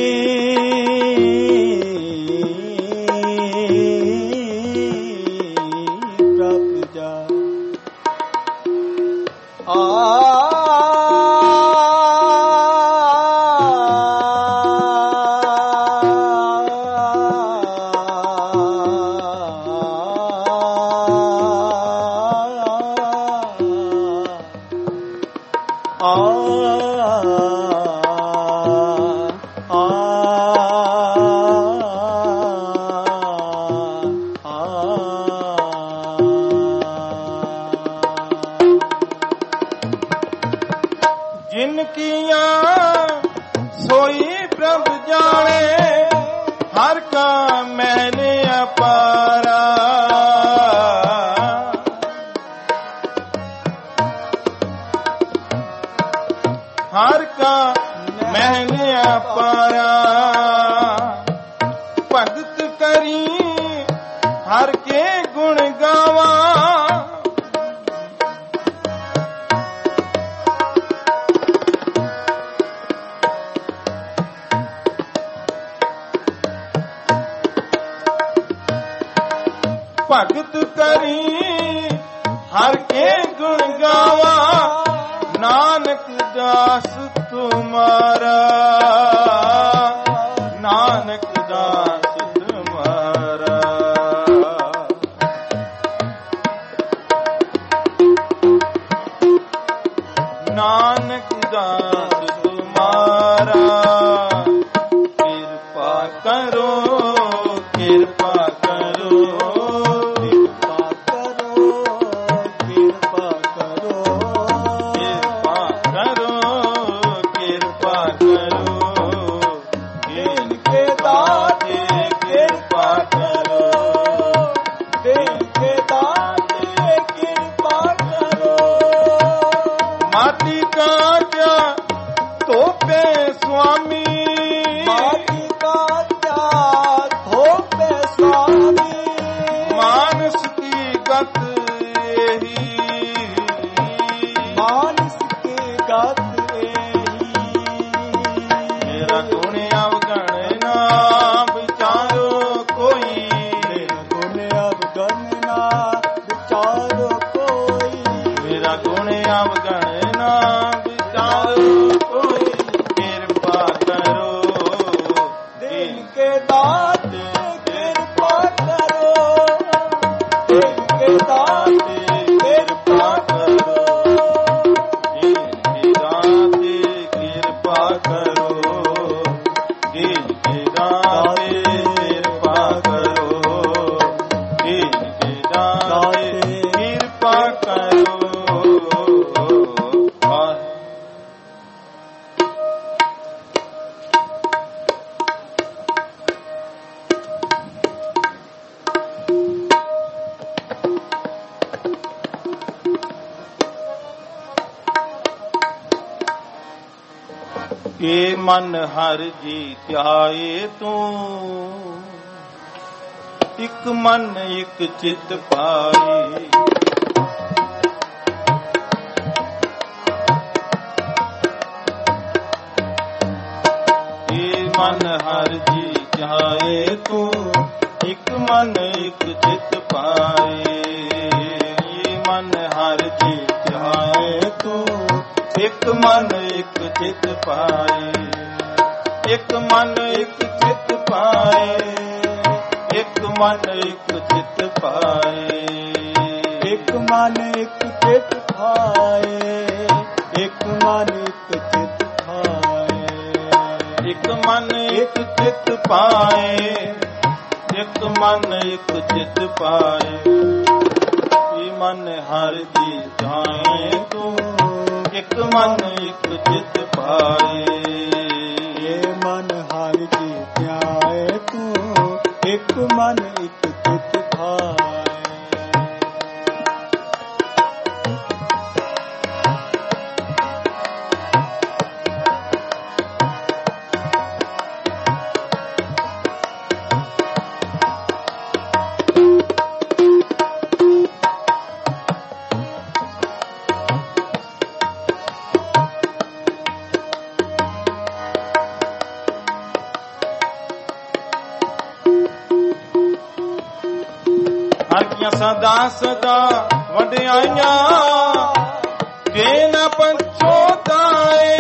ਪ੍ਰਭ ਜਾਣੇ। ਜਿਨ ਕੀਆ ਸੋਈ ਪ੍ਰਭ ਜਾਣੇ, ਹਰ ਕਾ ਮਹਿਲ ਅਪਾਰਾ। ਹਰ ਕਾ ਮਹਿਲ ਅਪਾਰਾ। ਭਗਤ ਕਰੀ ਹਰ ਕੇ ਗੁਣ ਗਾਵਾ, ਭਗਤ ਕਰੀ ਹਰ ਕੇ ਗੁਣ ਗਾਵਾ। ਨਾਨਕ ਦਾਸ ਤੁਮਾਰਾ, ਨਾਨਕ ਦਾਸ ਤੁਮਾਰਾ। ਨਾਨਕ ਦਾਸ ਤੁਮਾਰਾ। ਕਿਰਪਾ ਕਰੋ ਕਿਰਪਾ ਕਰੋ, ਕਿਰਪਾ ਕਰੋ ਕਿਰਪਾ ਕਰੋ, ਕਿਰਪਾ ਕਰੋ ਕਿਰਪਾ ਕਰੋ। ਦੀਨ ਕੇ ਦਾਤੇ ਕਿਰਪਾ ਕਰੋ, ਦੀਨ ਕੇ ਦਾਤੇ ਕਿਰਪਾ ਕਰੋ। ਮਾਟੀ ਕਾਂਚਾ ਧੋਪੇ ਸੁਆਮੀ, ਮਾਟੀ ਕਾਂਚਾ ਧੋਪੇ ਸੁਆਮੀ। ਮਾਨਸ ਕੀ ਗਤ ਇਹੀ, ਮਾਨਸ ਕੀ ਗਤ ਇਹੀ। ਮੇਰਾ ਗੁਣ ਅਵਗਣ ਨਾ ਵਿਚਾਰੋ ਕੋਈ, ਗੁਣ ਅਵਗਣ ਨਾ ਵਿਚਾਰੋ ਕੋਈ, ਮੇਰਾ ਗੁਣ ਅਵਗਣ ਨਾ ਵਿਚਾਰੋ ਕੋਈ। ਕਿਰਪਾ ਕਰੋ ਦੀਨ ਕੇ ਦਾਤੇ ਕਿਰਪਾ ਕਰੋ, ਦੀਨ ਕੇ ਦਾਤੇ ਕਿਰਪਾ ਕਰੋ। ਦੀਨ ਕੇ ਦਾਤੇ ਕਿਰਪਾ ਕਰੋ, ਦੀਨ ਕੇ ਦਾਤੇ ਕਿਰਪਾ ਕਰੋ, ਦੀਨ ਕੇ ਦਾਤੇ ਕਿਰਪਾ ਕਰੋ। ਏ ਮਨ ਹਰ ਜੀ ਧਿਆਏ ਤੂੰ, ਇੱਕ ਮਨ ਇੱਕ ਚਿਤ ਪਾਏ। ਏ ਮਨ ਹਰ ਜੀ ਧਿਆਏ ਤੂੰ, ਇੱਕ ਮਨ ਇੱਕ ਚਿਤ ਪਾਏ। ਏ ਮਨ ਹਰ ਜੀ ਧਿਆਏ ਤੂੰ, ਇੱਕ ਮਨ ਇੱਕ ਚਿਤ ਪਾਏ। ਇੱਕ ਮਨ ਇੱਕ ਚਿਤ ਪਾਏ, ਇੱਕ ਮਨ ਇੱਕ ਚਿਤ ਪਾਏ। ਇੱਕ ਮਨ ਇੱਕ ਚਿਤ ਪਾਏ, ਇੱਕ ਮਨ ਇੱਕ ਚਿਤ ਪਾਏ। ਇੱਕ ਮਨ ਇੱਕ ਚਿਤ ਪਾਏ, ਇੱਕ ਮਨ ਇੱਕ ਚਿਤ ਪਾਏ। ਏ ਮਨ ਹਰ ਜੀ ਧਿਆਏ ਤੂੰ, ਇੱਕ ਮਨ ਇੱਕ ਚਿਤ ਪਾਏ। ਏ ਮਨ ਹਰ ਜੀ ਧਿਆਏ ਤੂੰ, ਇੱਕ ਮਨ ਇੱਕ ਚਿਤ ਪਾਏ। ਹਰ ਕੀਆਂ ਸਦਾ ਸਦਾ ਵਡਿਆਈਆਂ, ਜੇ ਨਾ ਪਛੋਤਾਏ।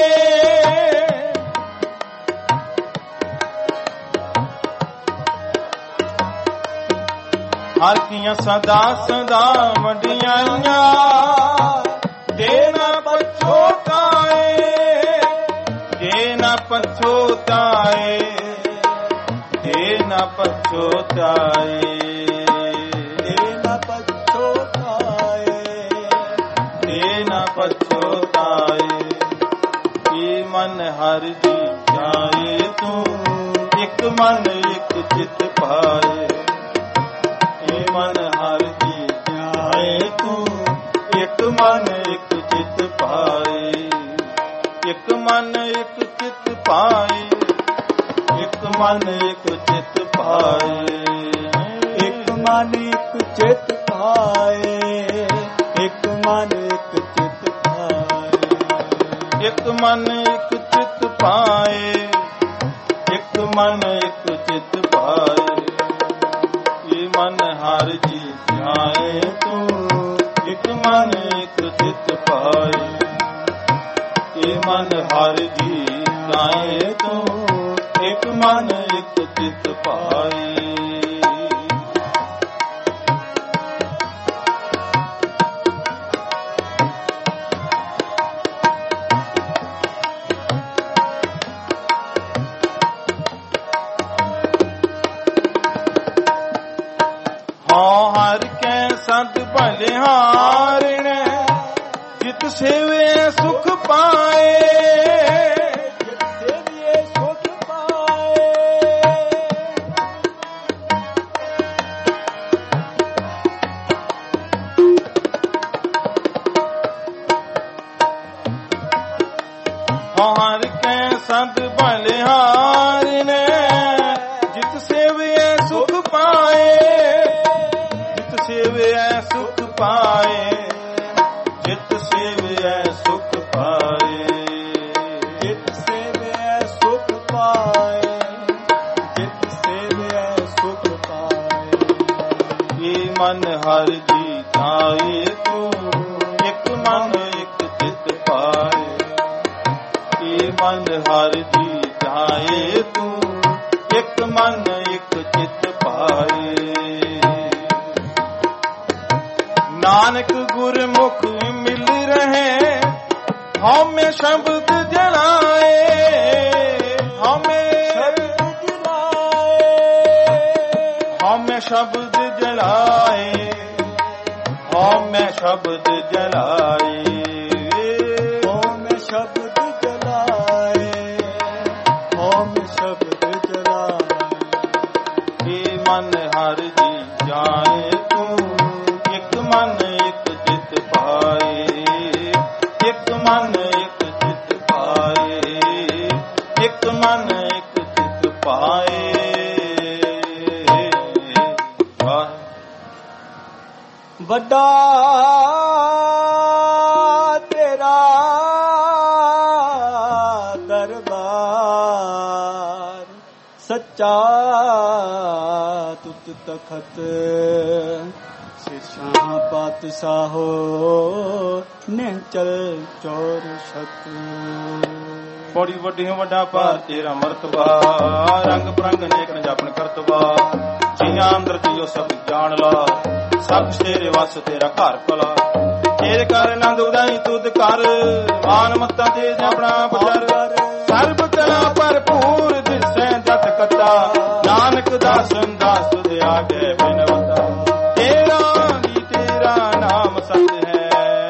ਹਰ ਕੀਆਂ ਸਦਾ ਸਦਾ ਵਡਿਆਈਆਂ, ਜੇ ਨਾ ਪਛੋਤਾਏ। ਜੇ ਨਾ ਪਛੋਤਾਏ, ਜੇ ਨਾ ਪਛੋਤਾਏ। ਪਛੋਤਾਏ। ਏ ਮਨ ਹਰ ਜੀ ਧਿਆਏ ਤੂੰ, ਇੱਕ ਮਨ ਇੱਕ ਚਿਤ ਪਾਏ। ਏ ਮਨ ਹਰ ਜੀ ਧਿਆਏ ਤੂੰ, ਇੱਕ ਮਨ ਇੱਕ ਚਿਤ ਪਾਏ। ਇੱਕ ਮਨ ਇੱਕ ਚਿਤ ਪਾਏ, ਇੱਕ ਮਨ ਇੱਕ ਚਿਤ ਪਾਏ। ਇੱਕ ਮਨ ਇੱਕ ਚਿਤ ਪਾਏ, ਇੱਕ ਮਨ ਇੱਕ ਚਿਤ ਪਾਏ। ਇੱਕ ਮਨ ਇੱਕ ਚਿਤ ਪਾਏ, ਇੱਕ ਮਨ ਇੱਕ ਚਿਤ ਪਾਏ। ਏ ਮਨ ਹਰ ਜੀ ਧਿਆਏ ਤੂੰ, ਇੱਕ ਮਨ ਇੱਕ ਚਿਤ ਪਾਏ। ਏ ਮਨ ਹਰ ਜੀ ਧਿਆਏ ਤੂੰ, ਇੱਕ ਮਨ ਇੱਕ ਚਿਤ ਪਾਏ। ਹਰ ਕੈ ਸੰਤ ਭਲਿਹਾਰਿਣ, ਜਿਤ ਸੇਵੇ ਸੁਖ ਪਾਏ। ਜਿਤ ਸੇਵੀਏ ਸੁਖ ਪਾਏ। ਹਰ ਕੈ ਸੰਤ ਭਲਿਹਾਰਿਣ, ਜਿਤ ਸੇਵੇ ਸੁਖ ਪਾਏ। ਜਿਤ ਸੇਵੇ ਸੁਖ ਪਾਏ, ਜਿਤ ਸੇਵੇ ਸੁਖ ਪਾਏ। ਜਿਤ ਸੇਵਿਐ ਸੁਖ ਪਾਏ, ਜਿਤ ਸੇਵਿਐ ਸੁਖ ਪਾਏ। ਏ ਮਨ ਹਰ ਜੀ ਧਿਆਏ ਤੂੰ, ਇੱਕ ਮਨ ਇੱਕ ਚਿਤ ਪਾਏ। ਏ ਮਨ ਹਰ ਜੀ ਧਿਆਏ ਤੂੰ, ਇੱਕ ਮਨ ਇੱਕ ਚਿਤ ਪਾਏ। ਨਾਨਕ ਗੁਰਮੁਖ ਮਿਲ ਰਹੇ, ਹਉਮੈ ਸ਼ਬਦ ਜਲਾਏ। ਹਉਮੈ ਸ਼ਬਦ ਜਲਾਏ, ਹਉਮੈ ਸ਼ਬਦ ਜਲਾਏ। ਹਉਮੈ ਸ਼ਬਦ ਜਲਾਏ, ਹਉਮੈ ਸ਼ਬਦ ਜਲਾਏ। ਏ ਮਨ ਹਰ ਜੀ ਜਾਏ ਤੂੰ, ਇੱਕ ਮਨ ਇੱਕ ਚਿਤ ਪਾਏ। ਇੱਕ ਮਨ ਇੱਕ ਚਿਤ ਪਾਏ। ਵੱਡਾ ਤੇਰਾ ਦਰਬਾਰ, ਸੱਚਾ ਤੁਤ ਤਖਤ, ਸ਼ਾਹ ਪਾਤਸ਼ਾਹੋ ਨਿਹਚਲ ਚੋਰ ਛਤ। ਬੜੀ ਵੱਡੀ ਵੱਡਾ ਭਾਰ ਤੇਰਾ ਮਰਤਬਾ, ਰੰਗ ਬਰੰਗ ਨੇਕ ਜਾਪਨ ਕਰਤਬਾ। ਜੀਆਂ ਅੰਦਰ ਜੀਓ ਸਭ ਜਾਣ ਲਾ, ਸਭ ਤੇਰੇ ਵਸ ਤੇਰਾ ਘਰ ਭਲਾ। ਤੇਰੇ ਕਰ ਆਨੰਦ ਉਦਾਈ ਤੁਧ ਕਰ, ਮਾਨ ਮੱਤਾ ਤੇ ਆਪਣਾ ਬਚਰ। ਸਰਬ ਕਲਾ ਭਰਪੂਰ ਦਿਸੈ ਜਤ ਕਤਾ, ਨਾਨਕ ਦਾਸਨ ਦਾਸ ਤੁਧ ਆਗੇ ਬਿਨਵਤਾ। ਤੇਰਾ ਹੀ ਤੇਰਾ ਨਾਮ ਸਤ ਹੈ।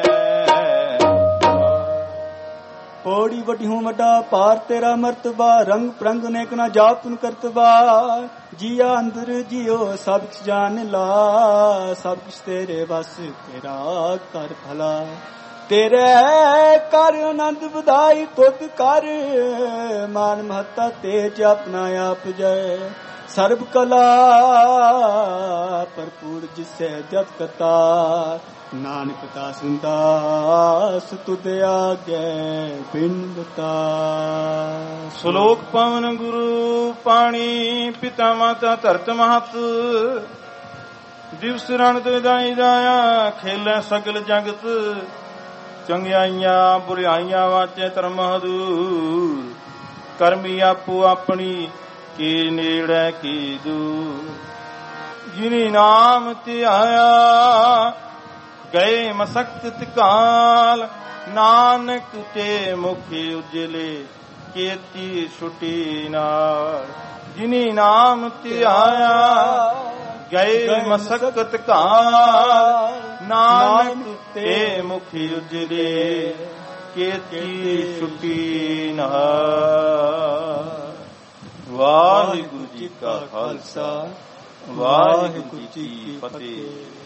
ਬੜੀ ਵੱਡੀ ਹੂੰ ਵੱਡਾ ਭਾਰ ਤੇਰਾ ਮਰਤਬਾ, ਰੰਗ ਪ੍ਰੰਗ ਨੇਕ ਨਾ ਜਾਪਨ ਕਰਤਬਾ। ਜੀਆ ਅੰਦਰ ਜੀਓ ਸਭ ਕੁਛ ਜਾਣ ਲਾ, ਸਭ ਕੁਛ ਤੇਰੇ ਬਸ ਤੇਰਾ ਕਰ ਭਲਾ। ਤੇਰੇ ਕਰ ਆਨੰਦ ਵਧਾਈ ਤੁਧ ਕਰ, ਮਾਨ ਮਹੱਤਾ ਤੇਜ ਆਪਣਾ ਆਪ ਜੈ। ਸਰਬ ਕਲਾ ਭਰਪੂਰ ਜਿਸੈ ਜਤ ਕਤਾ, ਨਾਨਕ ਦਾਸ ਦਾਸ ਤੁਧ ਆਗੇ ਬਿੰਦਤਾ। ਸ਼ਲੋਕ ਪਵਨ ਗੁਰੂ ਪਾਣੀ, ਪਿਤਾ ਮਾਤਾ ਧਰਤ ਮਹਤ। ਦਿਵਸ ਰਣ ਤੇ ਜਾਈ ਜਾਇਆ, ਖੇਲੇ ਸਗਲ ਜਗਤ। ਚੰਗਿਆਈਆਂ ਬੁਰਿਆਈਆਂ ਵਾਚੇ ਧਰਮ ਹਦੂਰ, ਕਰਮੀ ਆਪੋ ਆਪਣੀ ਕੀ ਨੇੜੇ ਕੀ ਦੂਰ। ਜਿਨੀ ਨਾਮ ਧਿਆਇਆ ਗਏ ਮਸਕਤ ਤਿਕਾਲ, ਨਾਨਕ ਤੇ ਮੁਖੀ ਉਜਲੇ ਕੀਤੀ ਛੁਟੀ ਨਾਲ। ਜਿਨੀ ਨਾਮ ਧਿਆਇਆ ਗਏ ਮਸਕਤ ਕਾਲ, ਨਾਨਕ ਤੇ ਮੁਖੀ ਉਜਲੇ ਕੀਤੀ ਛੁਟੀ ਨਾਲ। ਵਾਹਿਗੁਰੂ ਜੀ ਕਾ ਖਾਲਸਾ, ਵਾਹਿਗੁਰੂ ਜੀ ਕੀ ਫਤਿਹ।